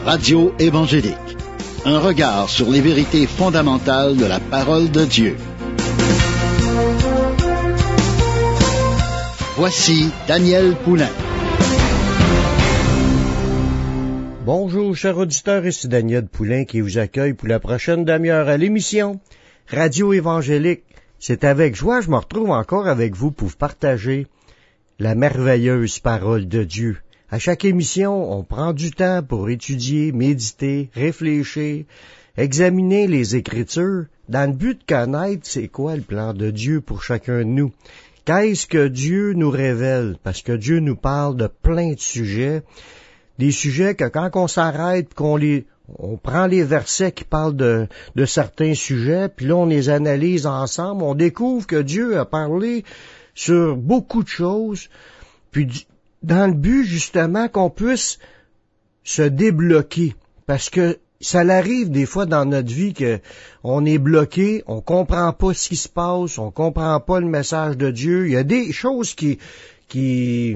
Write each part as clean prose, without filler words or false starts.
Radio évangélique. Un regard sur les vérités fondamentales de la parole de Dieu. Voici Daniel Poulain. Bonjour, chers auditeurs, ici Daniel Poulain qui vous accueille pour la prochaine demi-heure à l'émission Radio évangélique. C'est avec joie, je me retrouve encore avec vous pour partager la merveilleuse parole de Dieu. À chaque émission, on prend du temps pour étudier, méditer, réfléchir, examiner les Écritures, dans le but de connaître c'est quoi le plan de Dieu pour chacun de nous. Qu'est-ce que Dieu nous révèle? Parce que Dieu nous parle de plein de sujets, des sujets que quand on s'arrête, on prend les versets qui parlent de certains sujets, puis là on les analyse ensemble, on découvre que Dieu a parlé sur beaucoup de choses, puis dans le but, justement, qu'on puisse se débloquer. Parce que ça arrive des fois dans notre vie qu'on est bloqué, on comprend pas ce qui se passe, on comprend pas le message de Dieu. Il y a des choses qui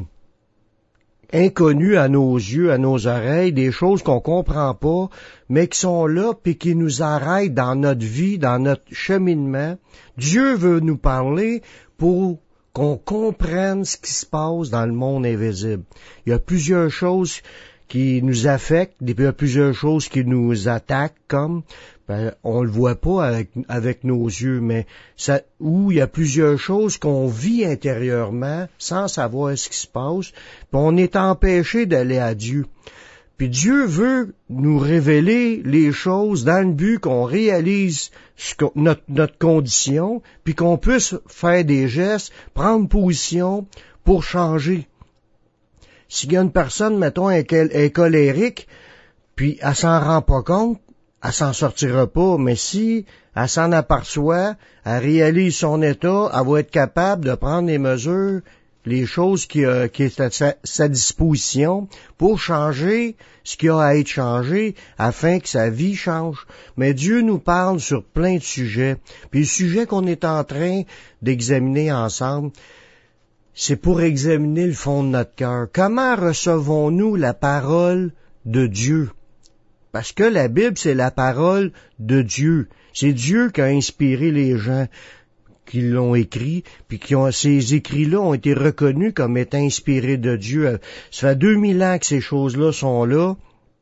inconnues à nos yeux, à nos oreilles, des choses qu'on comprend pas, mais qui sont là puis qui nous arrêtent dans notre vie, dans notre cheminement. Dieu veut nous parler pour qu'on comprenne ce qui se passe dans le monde invisible. Il y a plusieurs choses qui nous affectent, il y a plusieurs choses qui nous attaquent, comme on le voit pas avec nos yeux, mais où il y a plusieurs choses qu'on vit intérieurement sans savoir ce qui se passe, puis on est empêché d'aller à Dieu. Puis Dieu veut nous révéler les choses dans le but qu'on réalise notre condition, puis qu'on puisse faire des gestes, prendre position pour changer. S'il y a une personne, mettons, est colérique, puis elle s'en rend pas compte, elle s'en sortira pas, mais si elle s'en aperçoit, elle réalise son état, elle va être capable de prendre les mesures, les choses qui est à sa disposition pour changer ce qui a à être changé afin que sa vie change. Mais Dieu nous parle sur plein de sujets. Puis le sujet qu'on est en train d'examiner ensemble, c'est pour examiner le fond de notre cœur. Comment recevons-nous la parole de Dieu? Parce que la Bible, c'est la parole de Dieu. C'est Dieu qui a inspiré les gens qui l'ont écrit, puis ces écrits-là ont été reconnus comme étant inspirés de Dieu. Ça fait 2000 ans que ces choses-là sont là,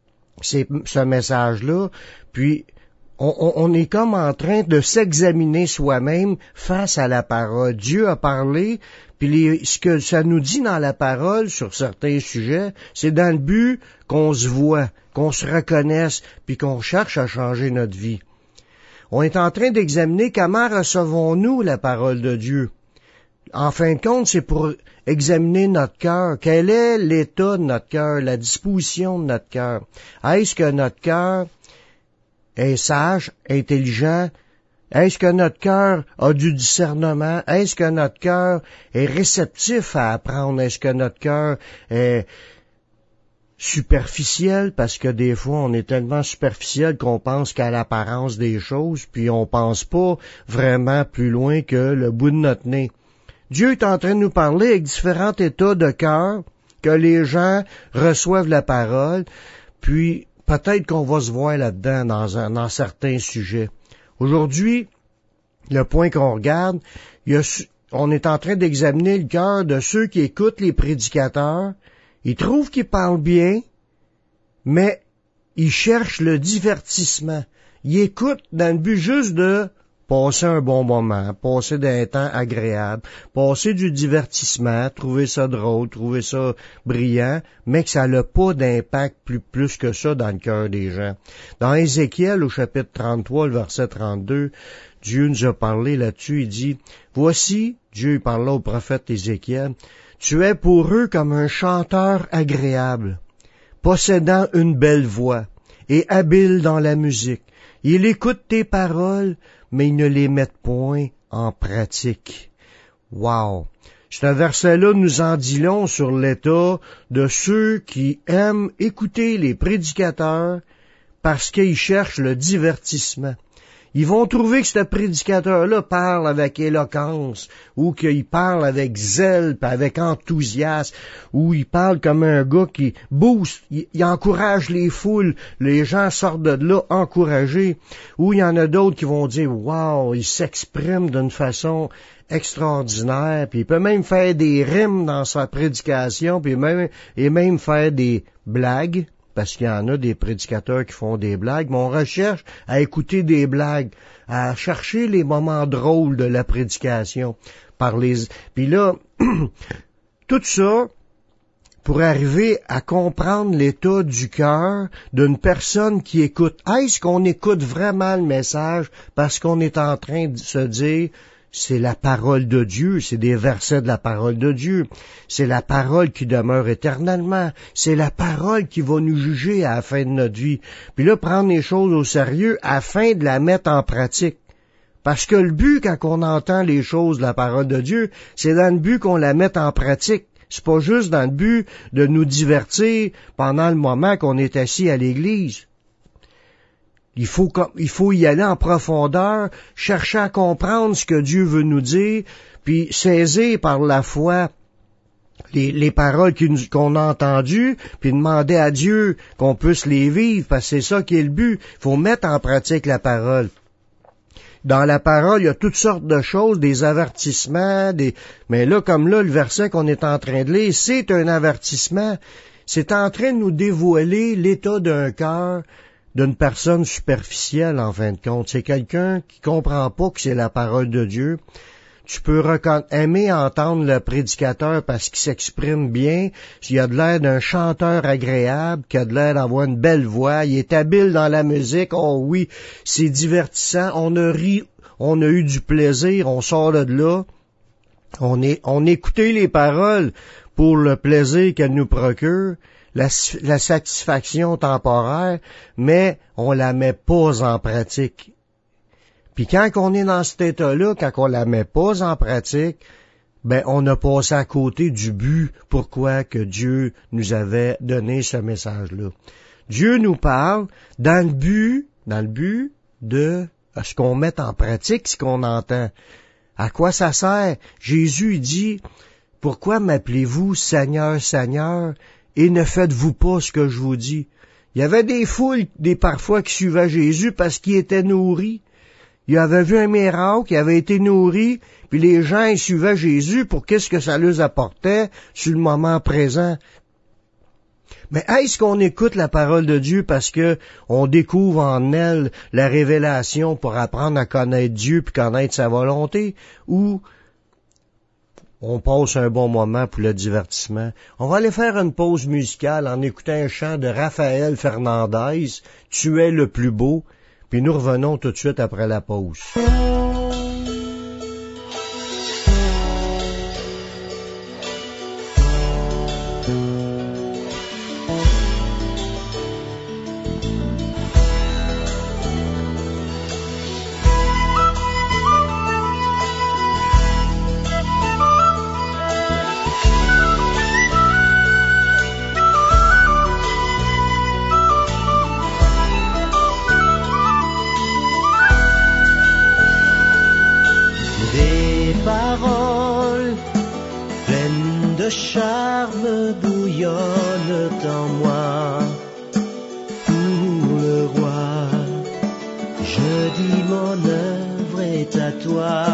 ce message-là, puis on est comme en train de s'examiner soi-même face à la parole. Dieu a parlé, puis ce que ça nous dit dans la parole sur certains sujets, c'est dans le but qu'on se voit, qu'on se reconnaisse, puis qu'on cherche à changer notre vie. On est en train d'examiner comment recevons-nous la parole de Dieu. En fin de compte, c'est pour examiner notre cœur. Quel est l'état de notre cœur, la disposition de notre cœur? Est-ce que notre cœur est sage, intelligent? Est-ce que notre cœur a du discernement? Est-ce que notre cœur est réceptif à apprendre? Est-ce que notre cœur est superficiel, parce que des fois, on est tellement superficiel qu'on pense qu'à l'apparence des choses, puis on pense pas vraiment plus loin que le bout de notre nez. Dieu est en train de nous parler avec différents états de cœur, que les gens reçoivent la parole, puis peut-être qu'on va se voir là-dedans dans certains sujets. Aujourd'hui, le point qu'on regarde, on est en train d'examiner le cœur de ceux qui écoutent les prédicateurs. Ils trouvent qu'ils parlent bien, mais ils cherchent le divertissement. Ils écoutent dans le but juste de passer un bon moment, passer d'un temps agréable, passer du divertissement, trouver ça drôle, trouver ça brillant, mais que ça n'a pas d'impact plus que ça dans le cœur des gens. Dans Ézéchiel, au chapitre 33, le verset 32, Dieu nous a parlé là-dessus, il dit, « Voici, Dieu parle là au prophète Ézéchiel, tu es pour eux comme un chanteur agréable, possédant une belle voix et habile dans la musique. Ils écoutent tes paroles, mais ils ne les mettent point en pratique. » Wow! Ce verset-là nous en dit long sur l'état de ceux qui aiment écouter les prédicateurs parce qu'ils cherchent le divertissement. Ils vont trouver que ce prédicateur-là parle avec éloquence, ou qu'il parle avec zèle, puis avec enthousiasme, ou il parle comme un gars qui booste, il encourage les foules, les gens sortent de là encouragés, ou il y en a d'autres qui vont dire « Wow, il s'exprime d'une façon extraordinaire, puis il peut même faire des rimes dans sa prédication, puis même faire des blagues. » Parce qu'il y en a des prédicateurs qui font des blagues, mais on recherche à écouter des blagues, à chercher les moments drôles de la prédication. Puis là, tout ça pour arriver à comprendre l'état du cœur d'une personne qui écoute. Est-ce qu'on écoute vraiment le message parce qu'on est en train de se dire c'est la parole de Dieu, c'est des versets de la parole de Dieu, c'est la parole qui demeure éternellement, c'est la parole qui va nous juger à la fin de notre vie. Puis là, prendre les choses au sérieux afin de la mettre en pratique. Parce que le but, quand on entend les choses de la parole de Dieu, c'est dans le but qu'on la mette en pratique. C'est pas juste dans le but de nous divertir pendant le moment qu'on est assis à l'église. Il faut y aller en profondeur, chercher à comprendre ce que Dieu veut nous dire, puis saisir par la foi les paroles qu'on a entendues, puis demander à Dieu qu'on puisse les vivre, parce que c'est ça qui est le but. Il faut mettre en pratique la parole. Dans la parole, il y a toutes sortes de choses, des avertissements, mais là, comme là, le verset qu'on est en train de lire, c'est un avertissement. C'est en train de nous dévoiler l'état d'un cœur, d'une personne superficielle, en fin de compte. C'est quelqu'un qui comprend pas que c'est la parole de Dieu. Tu peux aimer entendre le prédicateur parce qu'il s'exprime bien, s'il a de l'air d'un chanteur agréable, qu'il a de l'air d'avoir une belle voix, il est habile dans la musique, oh oui, c'est divertissant, on a ri, on a eu du plaisir, on sort de là, on écoutait les paroles pour le plaisir qu'elles nous procurent, la satisfaction temporaire, mais on la met pas en pratique. Puis quand on est dans cet état-là, quand on la met pas en pratique, ben on a passé à côté du but pourquoi que Dieu nous avait donné ce message-là. Dieu nous parle dans le but de ce qu'on met en pratique, ce qu'on entend. À quoi ça sert? Jésus dit, pourquoi m'appelez-vous Seigneur, Seigneur, et ne faites-vous pas ce que je vous dis? Il y avait des foules, parfois, qui suivaient Jésus parce qu'ils étaient nourris. Ils avaient vu un miracle, ils avaient été nourris, puis les gens ils suivaient Jésus pour qu'est-ce que ça leur apportait sur le moment présent. Mais est-ce qu'on écoute la parole de Dieu parce que on découvre en elle la révélation pour apprendre à connaître Dieu puis connaître sa volonté, ou on passe un bon moment pour le divertissement? On va aller faire une pause musicale en écoutant un chant de Raphaël Fernandez, « Tu es le plus beau », puis nous revenons tout de suite après la pause. Charme bouillonne en moi pour le roi. Je dis mon œuvre est à toi.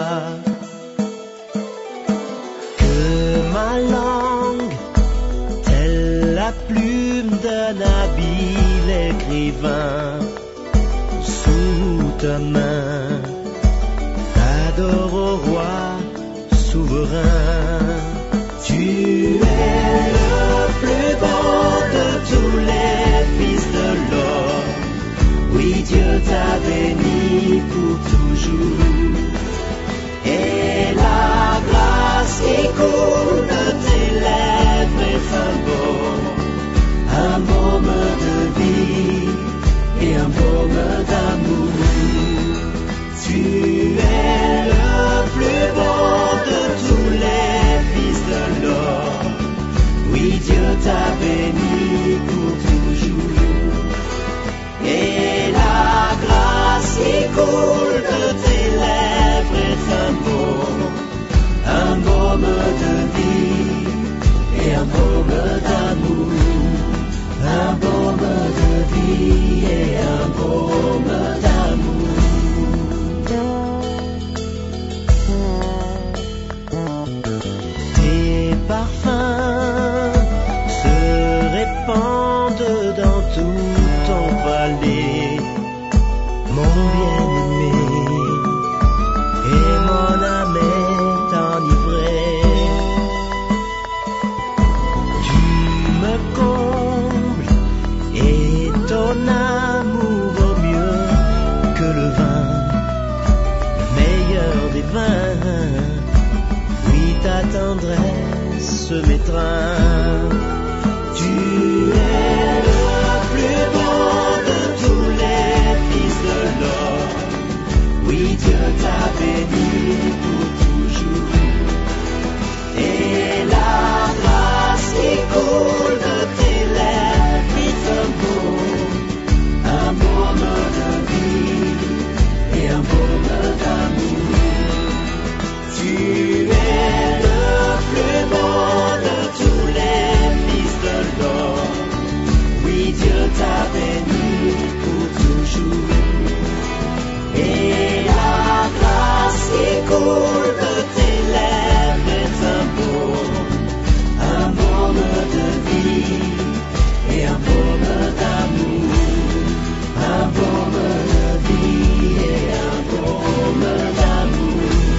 Que ma langue, telle la plume d'un habile écrivain, sous ta main, t'adore au roi souverain. Tu es le plus beau de tous les fils de l'homme. Oui, Dieu t'a béni pour toujours. Et la grâce qui coule de tes lèvres est un baume de vie et un baume d'amour. Tu es le plus beau de tous les fils de l'homme. Oui, Dieu t'a béni pour toujours. Et la grâce qui coule vie et un baume d'amour. Tes parfums se répandent dans tout ton palais, mon bien-aimé, et mon âme est enivrée. Tu me combles et ton amour vaut mieux que le vin, le meilleur des vins. Oui, ta tendresse m'étreint. Tu es le plus beau de tous les fils de l'homme. Oui, Dieu t'a béni pour toujours. Et la grâce qui coule de tes lèvres est un baume de vie et un baume d'amour. Tu es le plus beau de tous les fils de l'homme. Oui, Dieu t'a béni pour toujours. Et la grâce qui coule de tes lèvres est un baume de vie et un baume d'amour. Un baume de vie et un baume d'amour.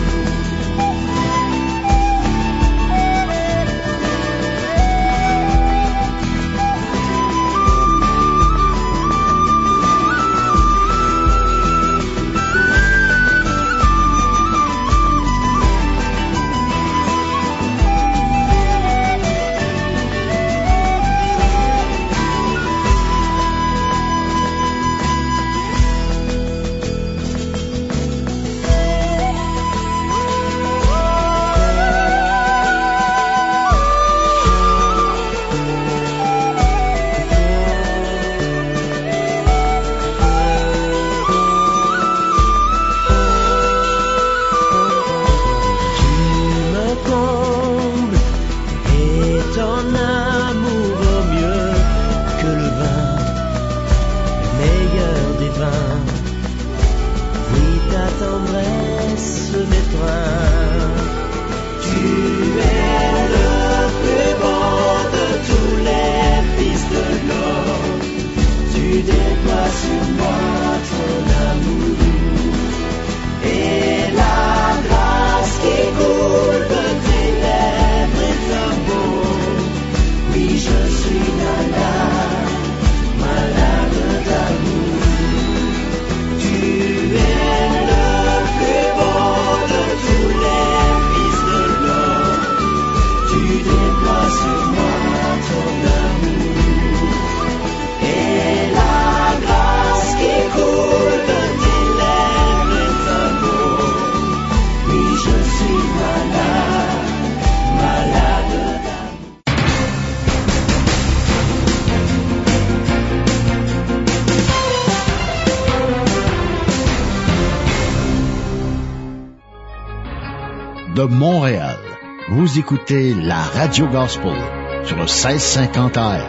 De Montréal, vous écoutez la Radio Gospel sur le 1650 AM.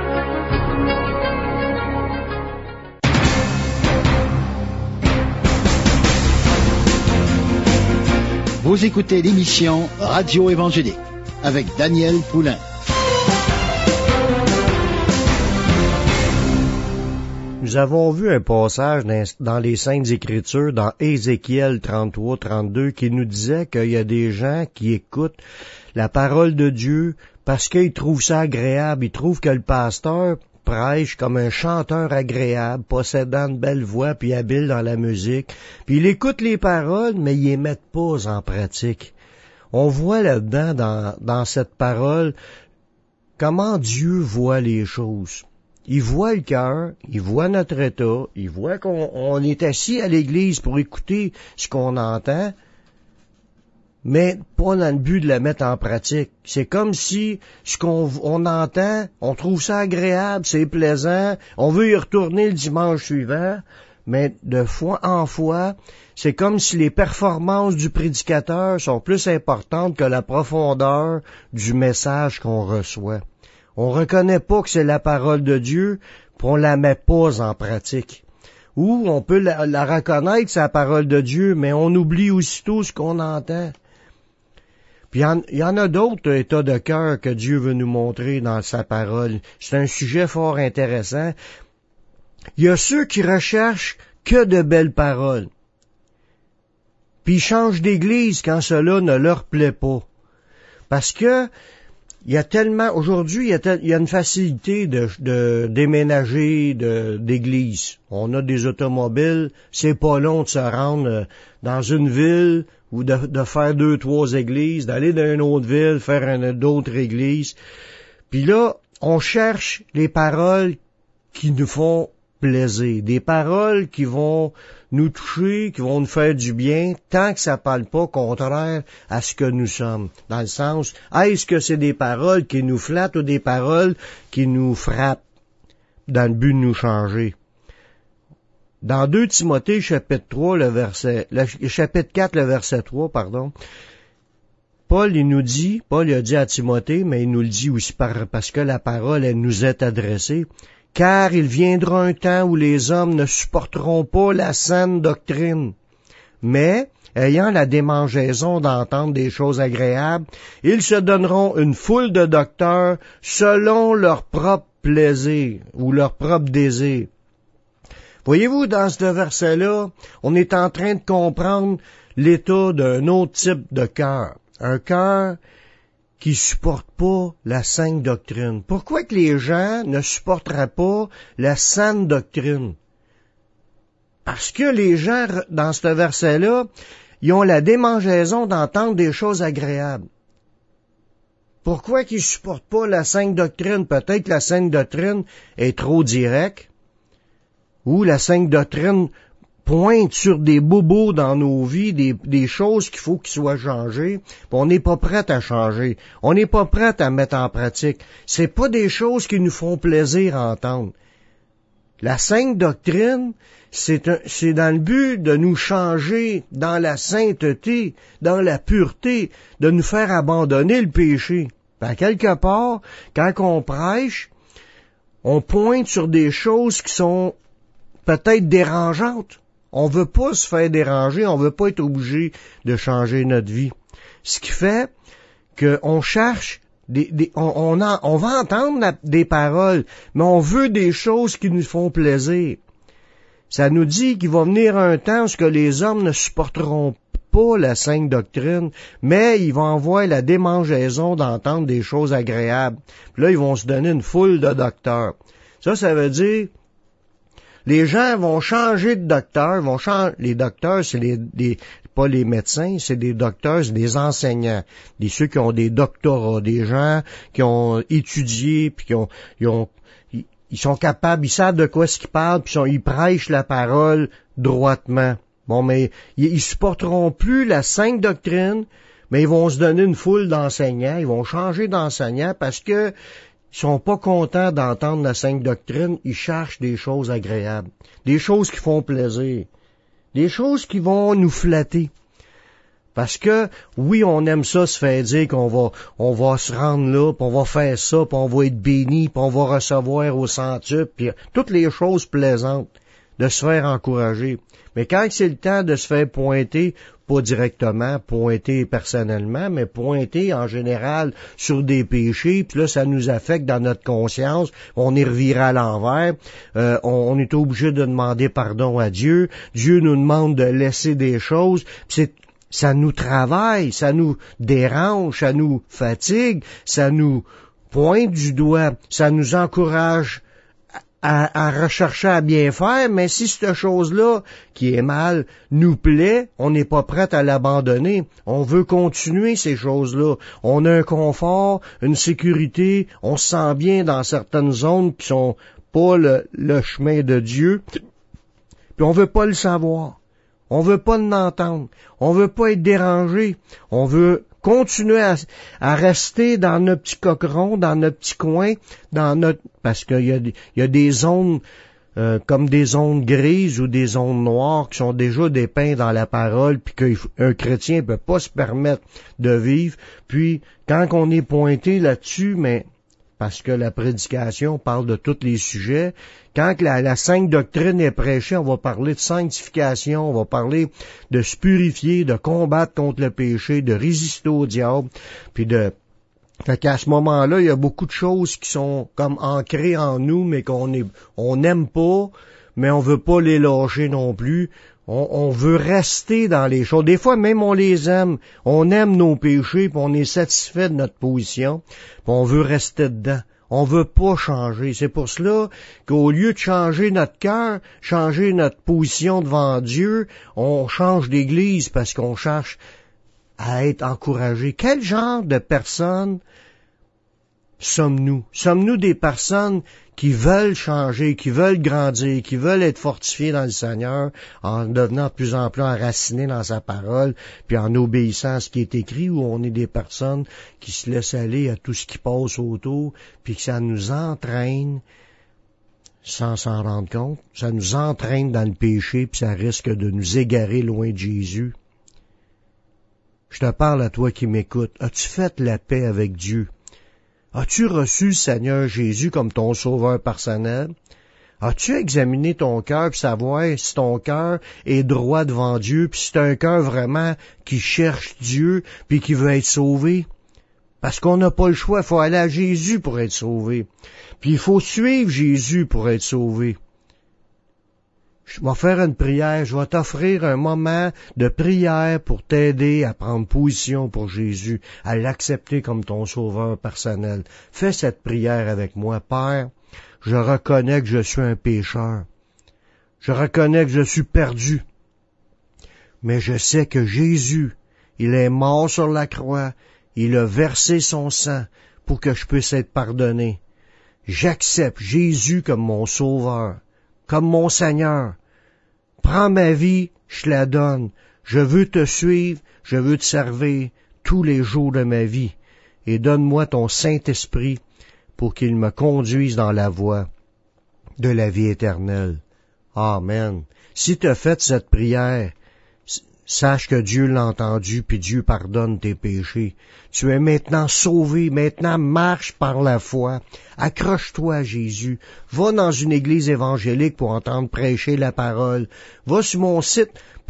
Vous écoutez l'émission Radio Évangélique avec Daniel Poulain. Nous avons vu un passage dans les Saintes Écritures, dans Ézéchiel 33-32, qui nous disait qu'il y a des gens qui écoutent la parole de Dieu parce qu'ils trouvent ça agréable. Ils trouvent que le pasteur prêche comme un chanteur agréable, possédant une belle voix puis habile dans la musique. Puis il écoute les paroles, mais ils les mettent pas en pratique. On voit là-dedans, dans cette parole, comment Dieu voit les choses. Il voit le cœur, il voit notre état, il voit qu'on est assis à l'église pour écouter ce qu'on entend, mais pas dans le but de la mettre en pratique. C'est comme si ce qu'on entend, on trouve ça agréable, c'est plaisant, on veut y retourner le dimanche suivant, mais de fois en fois, c'est comme si les performances du prédicateur sont plus importantes que la profondeur du message qu'on reçoit. On reconnaît pas que c'est la parole de Dieu, puis on la met pas en pratique. Ou on peut la reconnaître, c'est la parole de Dieu, mais on oublie aussitôt ce qu'on entend. Puis il y en a d'autres états de cœur que Dieu veut nous montrer dans sa parole. C'est un sujet fort intéressant. Il y a ceux qui recherchent que de belles paroles. Puis ils changent d'église quand cela ne leur plaît pas. Parce que il y a tellement, aujourd'hui, il y a une facilité de déménager d'église. On a des automobiles, c'est pas long de se rendre dans une ville ou de faire 2-3 églises, d'aller dans une autre ville, faire d'autres églises. Puis là, on cherche les paroles qui nous font plaisir, des paroles qui vont nous toucher, qui vont nous faire du bien, tant que ça parle pas contraire à ce que nous sommes. Dans le sens, est-ce que c'est des paroles qui nous flattent ou des paroles qui nous frappent dans le but de nous changer? Dans 2 Timothée, chapitre 4, le verset 3, Paul a dit à Timothée, mais il nous le dit aussi parce que la parole, elle nous est adressée, car il viendra un temps où les hommes ne supporteront pas la saine doctrine, mais, ayant la démangeaison d'entendre des choses agréables, ils se donneront une foule de docteurs selon leur propre plaisir ou leur propre désir. Voyez-vous, dans ce verset-là, on est en train de comprendre l'état d'un autre type de cœur. Un cœur qui supporte pas la saine doctrine. Pourquoi que les gens ne supporteraient pas la saine doctrine? Parce que les gens, dans ce verset-là, ils ont la démangeaison d'entendre des choses agréables. Pourquoi qu'ils supportent pas la saine doctrine? Peut-être que la saine doctrine est trop directe, ou la saine doctrine pointe sur des bobos dans nos vies, des choses qu'il faut qu'ils soient changées, puis on n'est pas prêt à changer. On n'est pas prêt à mettre en pratique. C'est pas des choses qui nous font plaisir à entendre. La sainte doctrine, c'est dans le but de nous changer dans la sainteté, dans la pureté, de nous faire abandonner le péché. À quelque part, quand on prêche, on pointe sur des choses qui sont peut-être dérangeantes. On veut pas se faire déranger, on veut pas être obligé de changer notre vie. Ce qui fait qu'on cherche on va entendre des paroles, mais on veut des choses qui nous font plaisir. Ça nous dit qu'il va venir un temps où les hommes ne supporteront pas la sainte doctrine, mais ils vont avoir la démangeaison d'entendre des choses agréables. Puis là, ils vont se donner une foule de docteurs. Ça veut dire les gens vont changer de docteur, les docteurs, c'est pas les médecins, c'est des docteurs, c'est des enseignants, ceux qui ont des doctorats, des gens qui ont étudié, puis ils sont capables, ils savent de quoi ce qu'ils parlent, puis ils prêchent la parole droitement. Bon, mais ils supporteront plus la sainte doctrine, mais ils vont se donner une foule d'enseignants, ils vont changer d'enseignants parce que ils sont pas contents d'entendre la sainte doctrine, ils cherchent des choses agréables, des choses qui font plaisir, des choses qui vont nous flatter. Parce que, oui, on aime ça se faire dire qu'on va se rendre là, puis on va faire ça, puis on va être béni, puis on va recevoir au centuple, puis toutes les choses plaisantes, de se faire encourager. Mais quand c'est le temps de se faire pointer, pas directement, pointer personnellement, mais pointer en général sur des péchés, puis là, ça nous affecte dans notre conscience, on est reviré à l'envers, on est obligé de demander pardon à Dieu, Dieu nous demande de laisser des choses, puis ça nous travaille, ça nous dérange, ça nous fatigue, ça nous pointe du doigt, ça nous encourage à rechercher à bien faire, mais si cette chose-là, qui est mal, nous plaît, on n'est pas prêt à l'abandonner. On veut continuer ces choses-là. On a un confort, une sécurité, on se sent bien dans certaines zones qui sont pas le chemin de Dieu, puis on veut pas le savoir. On veut pas l'entendre. On veut pas être dérangé. On veut continuer à rester dans notre petit coqueron, dans notre petit coin, parce qu'il y a des zones comme des zones grises ou des zones noires qui sont déjà dépeintes dans la parole, puis qu'un chrétien peut pas se permettre de vivre. Puis quand on est pointé là-dessus, mais parce que la prédication parle de tous les sujets. Quand la sainte doctrine est prêchée, on va parler de sanctification, on va parler de se purifier, de combattre contre le péché, de résister au diable, puis fait qu'à ce moment-là, il y a beaucoup de choses qui sont comme ancrées en nous, mais on n'aime pas, mais on veut pas les lâcher non plus. On veut rester dans les choses. Des fois, même on les aime. On aime nos péchés, puis on est satisfait de notre position, puis on veut rester dedans. On veut pas changer. C'est pour cela qu'au lieu de changer notre cœur, changer notre position devant Dieu, on change d'église parce qu'on cherche à être encouragé. Quel genre de personnes sommes-nous? Sommes-nous des personnes qui veulent changer, qui veulent grandir, qui veulent être fortifiées dans le Seigneur en devenant de plus en plus enracinés dans sa parole, puis en obéissant à ce qui est écrit, ou on est des personnes qui se laissent aller à tout ce qui passe autour, puis que ça nous entraîne sans s'en rendre compte, ça nous entraîne dans le péché, puis ça risque de nous égarer loin de Jésus. Je te parle à toi qui m'écoutes. As-tu fait la paix avec Dieu? As-tu reçu le Seigneur Jésus comme ton sauveur personnel? As-tu examiné ton cœur pour savoir si ton cœur est droit devant Dieu, puis si c'est un cœur vraiment qui cherche Dieu, puis qui veut être sauvé? Parce qu'on n'a pas le choix, il faut aller à Jésus pour être sauvé. Puis il faut suivre Jésus pour être sauvé. Je vais faire une prière, je vais t'offrir un moment de prière pour t'aider à prendre position pour Jésus, à l'accepter comme ton sauveur personnel. Fais cette prière avec moi. Père, je reconnais que je suis un pécheur. Je reconnais que je suis perdu. Mais je sais que Jésus, il est mort sur la croix, il a versé son sang pour que je puisse être pardonné. J'accepte Jésus comme mon sauveur, comme mon Seigneur. Prends ma vie, je la donne. Je veux te suivre, je veux te servir tous les jours de ma vie. Et donne-moi ton Saint-Esprit pour qu'il me conduise dans la voie de la vie éternelle. Amen. Si tu as fait cette prière, sache que Dieu l'a entendu, puis Dieu pardonne tes péchés. Tu es maintenant sauvé, maintenant marche par la foi. Accroche-toi à Jésus. Va dans une église évangélique pour entendre prêcher la parole. Va sur mon site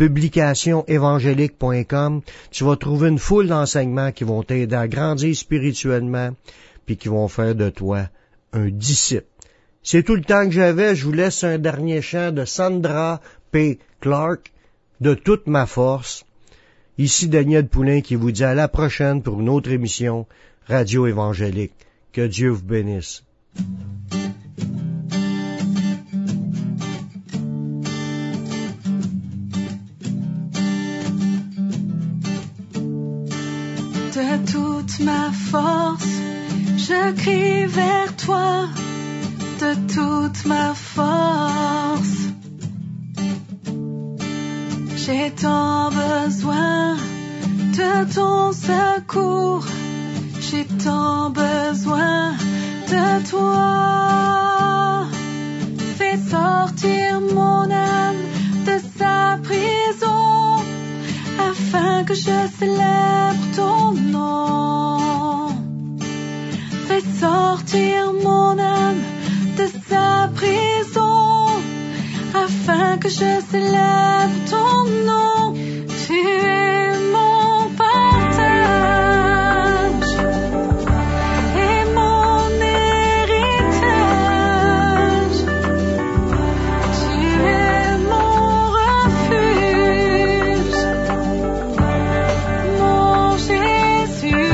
publicationévangélique.com. Tu vas trouver une foule d'enseignements qui vont t'aider à grandir spirituellement, puis qui vont faire de toi un disciple. C'est tout le temps que j'avais. Je vous laisse un dernier chant de Sandra P. Clark. De toute ma force. Ici Daniel Poulain qui vous dit à la prochaine pour une autre émission Radio Évangélique. Que Dieu vous bénisse. De toute ma force, je crie vers toi. De toute ma force. J'ai tant besoin de ton secours, j'ai tant besoin de toi. Fais sortir mon âme de sa prison, afin que je célèbre ton nom. Fais sortir mon âme de sa prison, afin que je célèbre ton nom. Tu es mon partage et mon héritage. Tu es mon refuge, mon Jésus.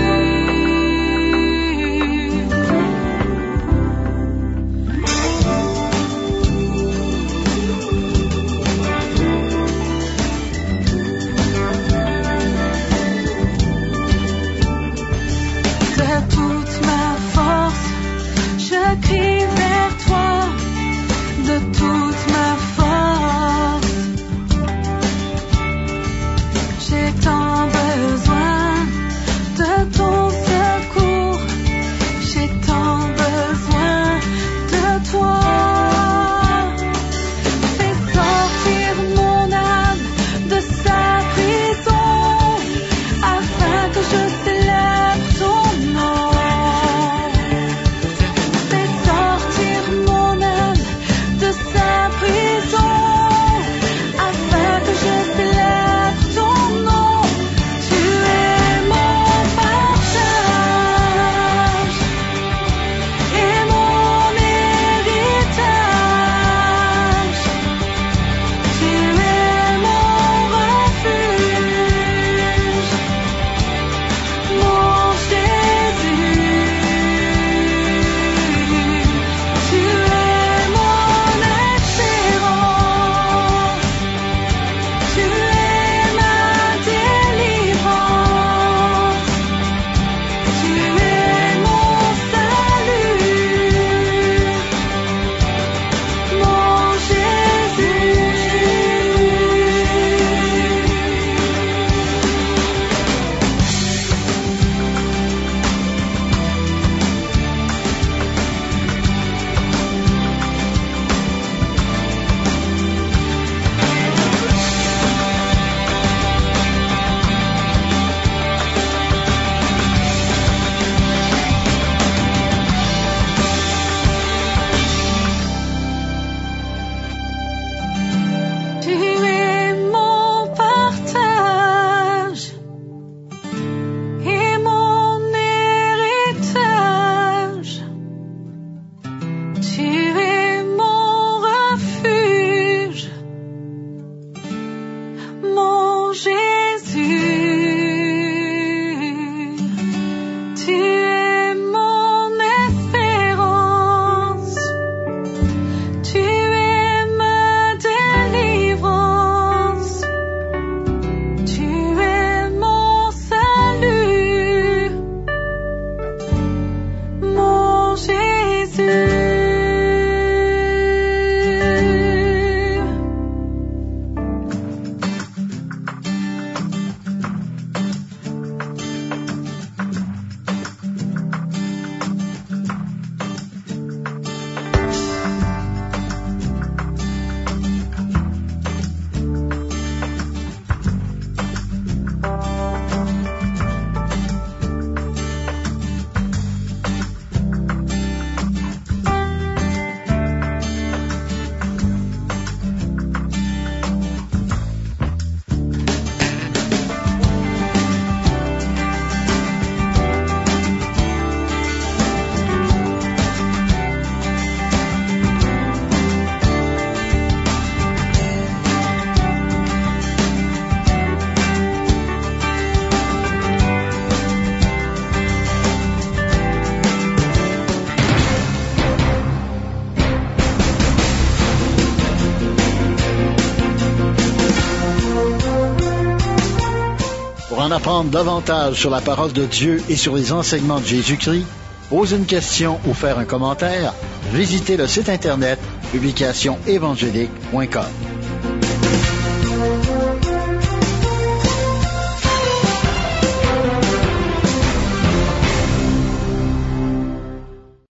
Pour en apprendre davantage sur la parole de Dieu et sur les enseignements de Jésus-Christ, poser une question ou faire un commentaire, visitez le site internet publicationévangélique.com.